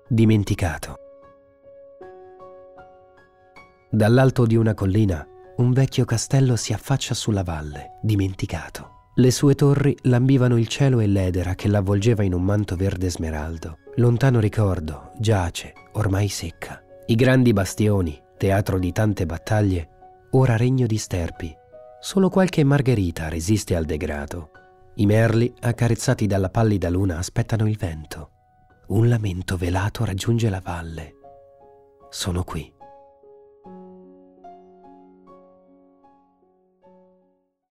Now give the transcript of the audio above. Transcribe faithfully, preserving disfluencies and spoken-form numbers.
Dimenticato. Dall'alto di una collina, un vecchio castello si affaccia sulla valle, dimenticato. Le sue torri lambivano il cielo e l'edera che l'avvolgeva in un manto verde smeraldo. Lontano ricordo, giace, ormai secca. I grandi bastioni, teatro di tante battaglie, ora regno di sterpi. Solo qualche margherita resiste al degrado. I merli, accarezzati dalla pallida luna, aspettano il vento. Un lamento velato raggiunge la valle. Sono qui.